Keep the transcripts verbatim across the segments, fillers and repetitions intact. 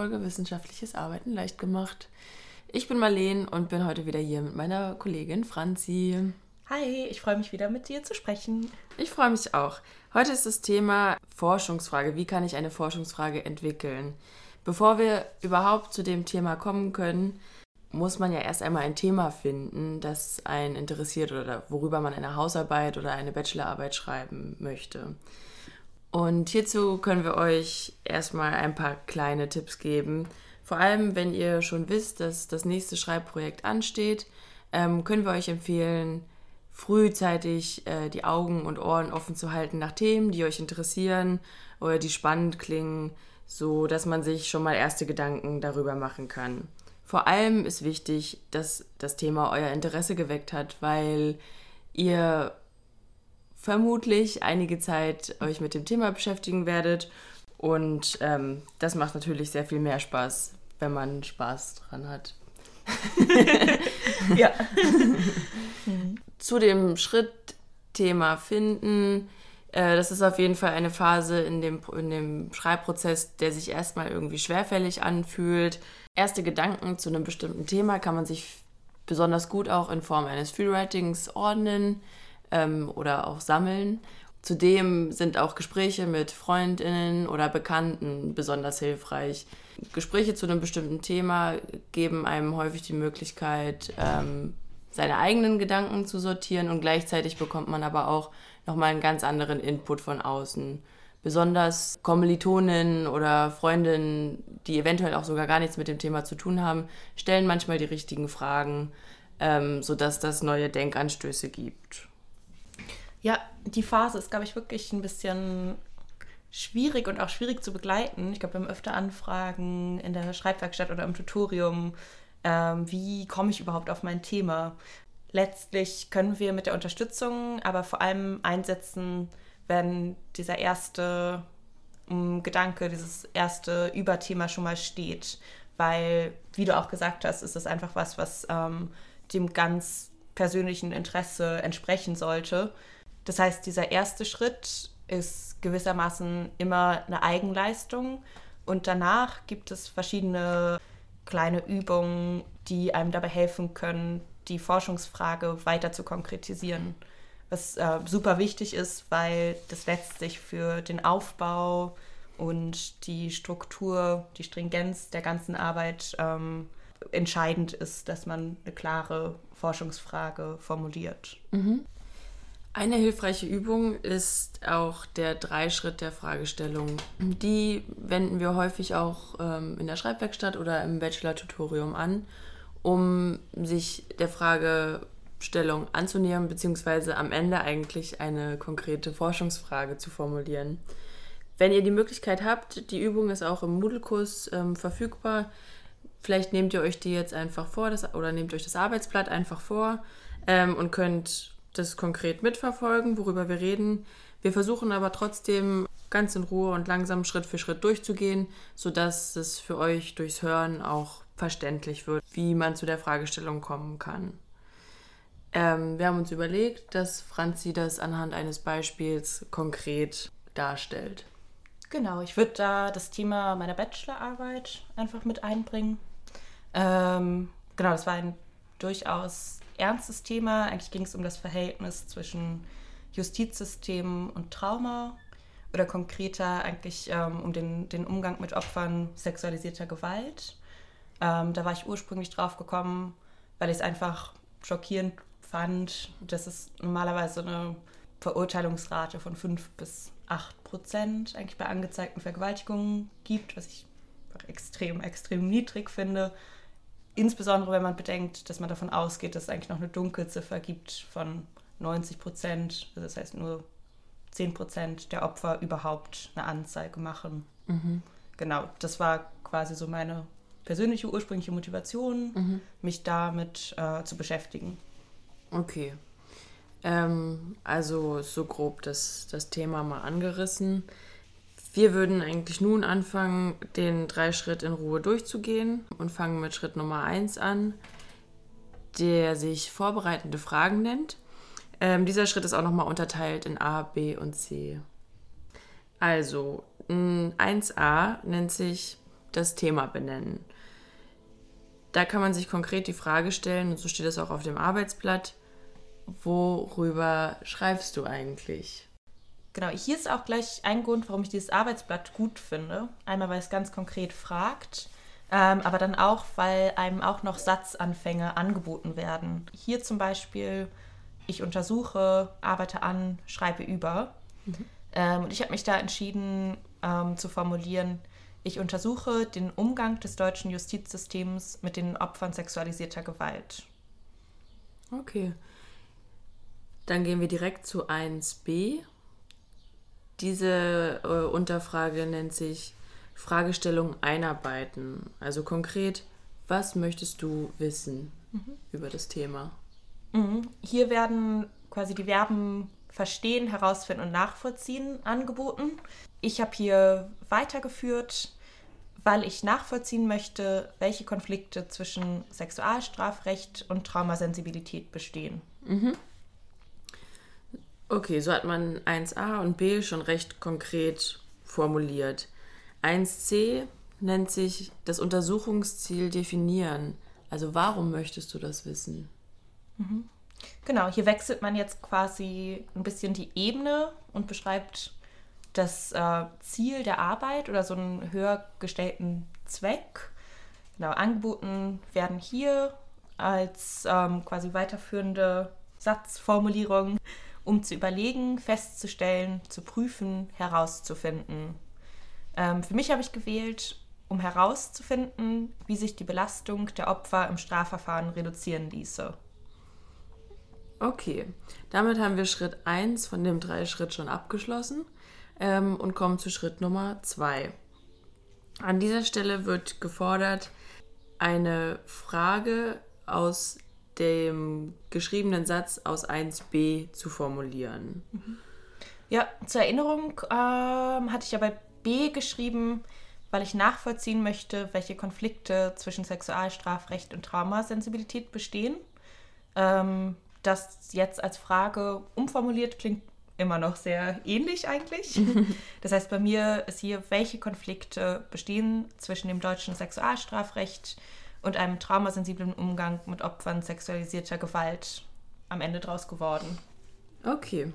Folge Wissenschaftliches Arbeiten leicht gemacht. Ich bin Marleen und bin heute wieder hier mit meiner Kollegin Franzi. Hi, ich freue mich wieder mit dir zu sprechen. Ich freue mich auch. Heute ist das Thema Forschungsfrage. Wie kann ich eine Forschungsfrage entwickeln? Bevor wir überhaupt zu dem Thema kommen können, muss man ja erst einmal ein Thema finden, das einen interessiert oder worüber man eine Hausarbeit oder eine Bachelorarbeit schreiben möchte. Und hierzu können wir euch erstmal ein paar kleine Tipps geben. Vor allem, wenn ihr schon wisst, dass das nächste Schreibprojekt ansteht, ähm, können wir euch empfehlen, frühzeitig äh, die Augen und Ohren offen zu halten nach Themen, die euch interessieren oder die spannend klingen, so dass man sich schon mal erste Gedanken darüber machen kann. Vor allem ist wichtig, dass das Thema euer Interesse geweckt hat, weil ihr vermutlich einige Zeit euch mit dem Thema beschäftigen werdet und ähm, das macht natürlich sehr viel mehr Spaß, wenn man Spaß dran hat. Ja. Zu dem Schritt Thema finden, äh, das ist auf jeden Fall eine Phase in dem, in dem Schreibprozess, der sich erstmal irgendwie schwerfällig anfühlt. Erste Gedanken zu einem bestimmten Thema kann man sich besonders gut auch in Form eines Freewritings ordnen ähm, oder auch sammeln. Zudem sind auch Gespräche mit FreundInnen oder Bekannten besonders hilfreich. Gespräche zu einem bestimmten Thema geben einem häufig die Möglichkeit, ähm, seine eigenen Gedanken zu sortieren und gleichzeitig bekommt man aber auch nochmal einen ganz anderen Input von außen. Besonders Kommilitoninnen oder Freundinnen, die eventuell auch sogar gar nichts mit dem Thema zu tun haben, stellen manchmal die richtigen Fragen, ähm, sodass das neue Denkanstöße gibt. Ja, die Phase ist, glaube ich, wirklich ein bisschen schwierig und auch schwierig zu begleiten. Ich glaube, wir haben öfter Anfragen in der Schreibwerkstatt oder im Tutorium. Ähm, wie komme ich überhaupt auf mein Thema? Letztlich können wir mit der Unterstützung aber vor allem einsetzen, wenn dieser erste um, Gedanke, dieses erste Überthema schon mal steht. Weil, wie du auch gesagt hast, ist das einfach was, was ähm, dem ganz persönlichen Interesse entsprechen sollte. Das heißt, dieser erste Schritt ist gewissermaßen immer eine Eigenleistung und danach gibt es verschiedene kleine Übungen, die einem dabei helfen können, die Forschungsfrage weiter zu konkretisieren. Was äh, super wichtig ist, weil das letztlich für den Aufbau und die Struktur, die Stringenz der ganzen Arbeit ähm, entscheidend ist, dass man eine klare Forschungsfrage formuliert. Mhm. Eine hilfreiche Übung ist auch der Dreischritt der Fragestellung. Die wenden wir häufig auch ähm, in der Schreibwerkstatt oder im Bachelor-Tutorium an, um sich der Fragestellung anzunähern, beziehungsweise am Ende eigentlich eine konkrete Forschungsfrage zu formulieren. Wenn ihr die Möglichkeit habt, die Übung ist auch im Moodle-Kurs ähm, verfügbar. Vielleicht nehmt ihr euch die jetzt einfach vor das, oder nehmt euch das Arbeitsblatt einfach vor ähm, und könnt das konkret mitverfolgen, worüber wir reden. Wir versuchen aber trotzdem ganz in Ruhe und langsam Schritt für Schritt durchzugehen, sodass es für euch durchs Hören auch verständlich wird, wie man zu der Fragestellung kommen kann. Ähm, wir haben uns überlegt, dass Franzi das anhand eines Beispiels konkret darstellt. Genau, ich würde da das Thema meiner Bachelorarbeit einfach mit einbringen. Ähm, genau, das war ein durchaus ernstes Thema. Eigentlich ging es um das Verhältnis zwischen Justizsystem und Trauma oder konkreter eigentlich ähm, um den, den Umgang mit Opfern sexualisierter Gewalt. Ähm, da war ich ursprünglich drauf gekommen, weil ich es einfach schockierend fand, dass es normalerweise eine Verurteilungsrate von fünf bis acht Prozent eigentlich bei angezeigten Vergewaltigungen gibt, was ich extrem, extrem niedrig finde. Insbesondere, wenn man bedenkt, dass man davon ausgeht, dass es eigentlich noch eine Dunkelziffer gibt von neunzig Prozent. Also das heißt, nur zehn Prozent der Opfer überhaupt eine Anzeige machen. Mhm. Genau, das war quasi so meine persönliche ursprüngliche Motivation, mhm. mich damit äh, zu beschäftigen. Okay. Ähm, also so grob das, das Thema mal angerissen. Wir würden eigentlich nun anfangen, den Dreischritt in Ruhe durchzugehen und fangen mit Schritt Nummer eins an, der sich vorbereitende Fragen nennt. Ähm, dieser Schritt ist auch nochmal unterteilt in A, B und C. Also, eins a nennt sich das Thema benennen. Da kann man sich konkret die Frage stellen, und so steht es auch auf dem Arbeitsblatt, worüber schreibst du eigentlich? Genau, hier ist auch gleich ein Grund, warum ich dieses Arbeitsblatt gut finde. Einmal, weil es ganz konkret fragt, ähm, aber dann auch, weil einem auch noch Satzanfänge angeboten werden. Hier zum Beispiel, ich untersuche, arbeite an, schreibe über. Mhm. Ähm, und ich habe mich da entschieden ähm, zu formulieren, ich untersuche den Umgang des deutschen Justizsystems mit den Opfern sexualisierter Gewalt. Okay. Dann gehen wir direkt zu eins b. Diese äh, Unterfrage nennt sich Fragestellung einarbeiten. Also konkret, was möchtest du wissen mhm. über das Thema? Mhm. Hier werden quasi die Verben verstehen, herausfinden und nachvollziehen angeboten. Ich habe hier weitergeführt, weil ich nachvollziehen möchte, welche Konflikte zwischen Sexualstrafrecht und Traumasensibilität bestehen. Mhm. Okay, so hat man eins a und b schon recht konkret formuliert. eins c nennt sich das Untersuchungsziel definieren. Also warum möchtest du das wissen? Mhm. Genau, hier wechselt man jetzt quasi ein bisschen die Ebene und beschreibt das äh, Ziel der Arbeit oder so einen höher gestellten Zweck. Genau, angeboten werden hier als ähm, quasi weiterführende Satzformulierung, um zu überlegen, festzustellen, zu prüfen, herauszufinden. Ähm, für mich habe ich gewählt, um herauszufinden, wie sich die Belastung der Opfer im Strafverfahren reduzieren ließe. Okay, damit haben wir Schritt eins von dem drei Schritt schon abgeschlossen ähm, und kommen zu Schritt Nummer zwei. An dieser Stelle wird gefordert, eine Frage aus dem geschriebenen Satz aus eins b zu formulieren. Ja, zur Erinnerung ähm, hatte ich ja bei B geschrieben, weil ich nachvollziehen möchte, welche Konflikte zwischen Sexualstrafrecht und Traumasensibilität bestehen. Ähm, das jetzt als Frage umformuliert klingt immer noch sehr ähnlich eigentlich. Das heißt, bei mir ist hier, welche Konflikte bestehen zwischen dem deutschen Sexualstrafrecht und einem traumasensiblen Umgang mit Opfern sexualisierter Gewalt am Ende draus geworden. Okay.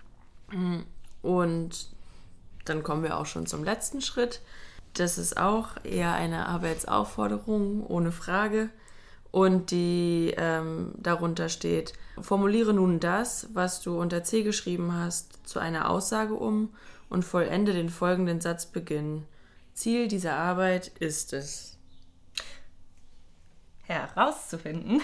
Und dann kommen wir auch schon zum letzten Schritt. Das ist auch eher eine Arbeitsaufforderung, ohne Frage. Und die ähm, darunter steht, formuliere nun das, was du unter C geschrieben hast, zu einer Aussage um und vollende den folgenden Satzbeginn. Ziel dieser Arbeit ist es. Herauszufinden,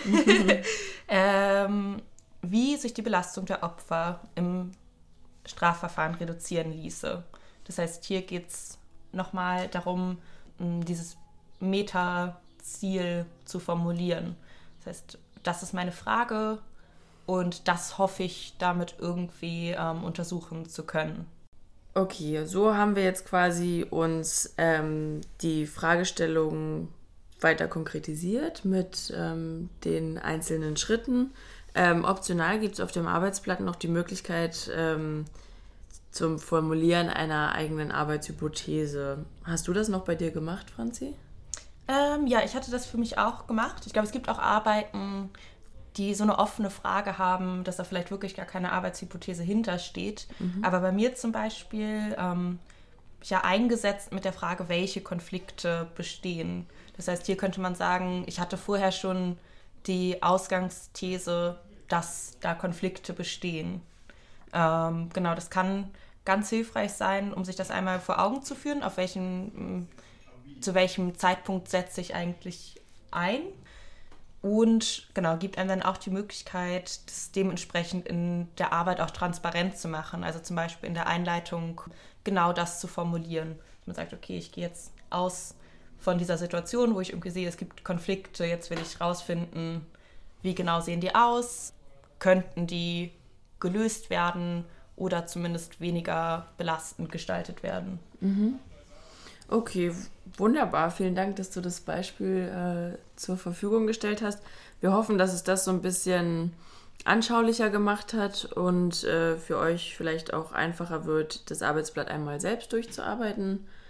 ähm, wie sich die Belastung der Opfer im Strafverfahren reduzieren ließe. Das heißt, hier geht es nochmal darum, dieses Meta-Ziel zu formulieren. Das heißt, das ist meine Frage und das hoffe ich, damit irgendwie ähm, untersuchen zu können. Okay, so haben wir jetzt quasi uns ähm, die Fragestellung weiter konkretisiert mit ähm, den einzelnen Schritten. Ähm, optional gibt es auf dem Arbeitsblatt noch die Möglichkeit ähm, zum Formulieren einer eigenen Arbeitshypothese. Hast du das noch bei dir gemacht, Franzi? Ähm, ja, ich hatte das für mich auch gemacht. Ich glaube, es gibt auch Arbeiten, die so eine offene Frage haben, dass da vielleicht wirklich gar keine Arbeitshypothese hintersteht. Mhm. Aber bei mir zum Beispiel ähm, habe ich ja eingesetzt mit der Frage, welche Konflikte bestehen. Das heißt, hier könnte man sagen, ich hatte vorher schon die Ausgangsthese, dass da Konflikte bestehen. Ähm, genau, das kann ganz hilfreich sein, um sich das einmal vor Augen zu führen, auf welchen, zu welchem Zeitpunkt setze ich eigentlich ein. Und genau, gibt einem dann auch die Möglichkeit, das dementsprechend in der Arbeit auch transparent zu machen. Also zum Beispiel in der Einleitung genau das zu formulieren. Man sagt, okay, ich gehe jetzt aus von dieser Situation, wo ich irgendwie sehe, es gibt Konflikte, jetzt will ich rausfinden, wie genau sehen die aus, könnten die gelöst werden oder zumindest weniger belastend gestaltet werden. Mhm. Okay, wunderbar. Vielen Dank, dass du das Beispiel äh, zur Verfügung gestellt hast. Wir hoffen, dass es das so ein bisschen anschaulicher gemacht hat und äh, für euch vielleicht auch einfacher wird, das Arbeitsblatt einmal selbst durchzuarbeiten.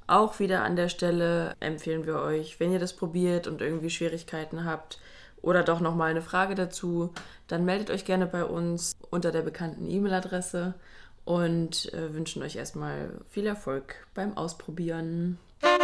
Auch wieder an der Stelle empfehlen wir euch, wenn ihr das probiert und irgendwie Schwierigkeiten habt oder doch nochmal eine Frage dazu, dann meldet euch gerne bei uns unter der bekannten E-Mail-Adresse und äh, wünschen euch erstmal viel Erfolg beim Ausprobieren.